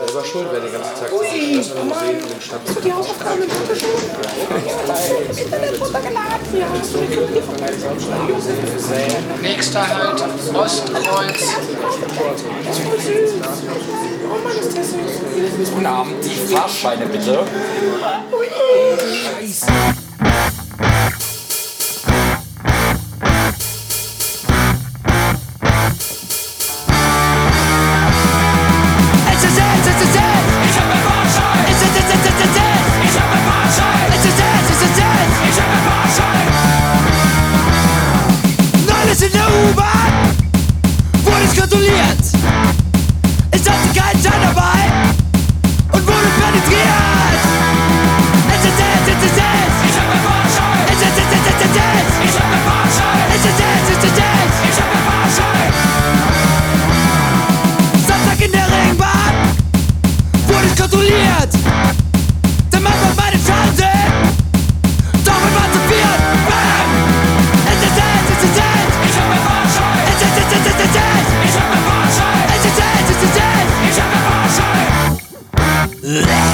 selber schuld, wer den ganzen Tag das nur sehen und den Stand. Hast du die Hausaufgaben im Auto schon? Internet runtergeladen, ja. Nächster Halt, Ostkreuz. Oh Mann, ist das süß. Guten Abend, die Fahrscheine bitte. Scheiße. In der U-Bahn wurde ich kontrolliert. Ich hatte keinen Schein dabei und wurde penetriert. Ich hab einen Fahrschein. Ich hab einen Fahrschein. Ich hab einen Fahrschein. Samstag in der Ringbahn wurde ich kontrolliert. Der Mann war meine Chance, doch wir waren zu viert. Bam! Ich hab einen Fahrschein. Ich hab einen Fahrschein. Ich hab einen Fahrschein.